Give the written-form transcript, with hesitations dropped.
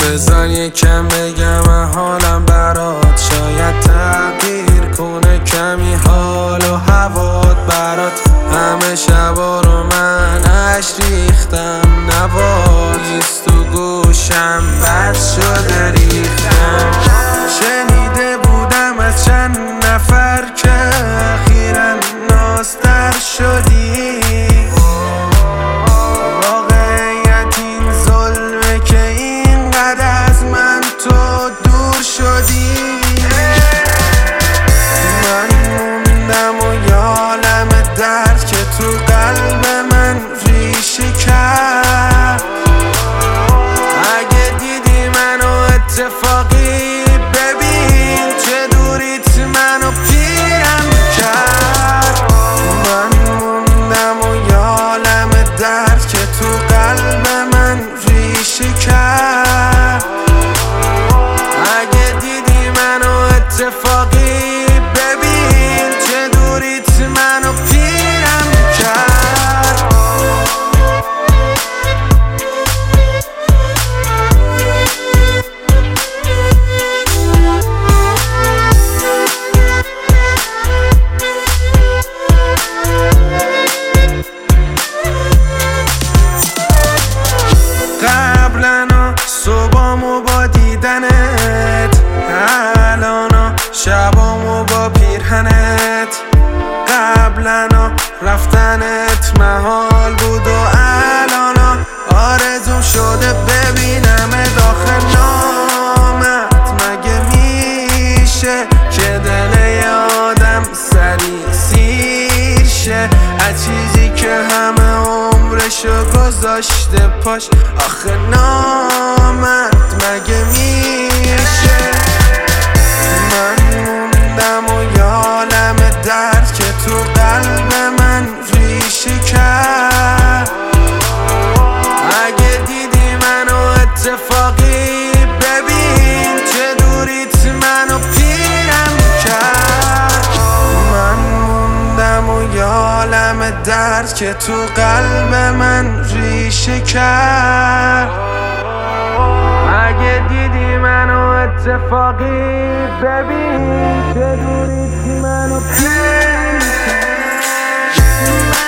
بذار یکم بگم حالم برات، شاید تغییر کنه کمی حال و هوات برات. همه شبا رو من عشق ریختم، نبات نیست تو گوشم، بد شده ریختم. شنیده بودم از چند نفر که اخیراً نازتر شدی، واقعیت این ظلمه که اینقدر از من تو دور شدی. من موندم و یالم درد که تو قلب من ریشه کرد. اگه دیدی منو اتفاقی ببین چه دوریت منو پیرم کرد. من موندم و یالم درد که تو قلب من ریشه کرد. اگه دیدی منو اتفاقی ببین چه دوریت منو پیرم کرد. قبلنا صبحامو با دیدنت، الانو شبامو با پیرهنت. قبلنا رفتنت محال بود و الانو آرزوم شده ببینم داخل نامت. مگه میشه که دل آدم سریع سیر شه از چیزی که همه عمرشو گذاشته پاش؟ آخه نامت مگه میشه؟ من موندم و یالم درد که تو قلب من ریشه کرد. اگه دیدی منو اتفاقی ببین چه دوریت منو پیرم کرد. من موندم و یالم درد که تو قلب من ریشه کرد. اگه دیدی منو اتفاقی ببین چه دوریت منو پیرم کرد.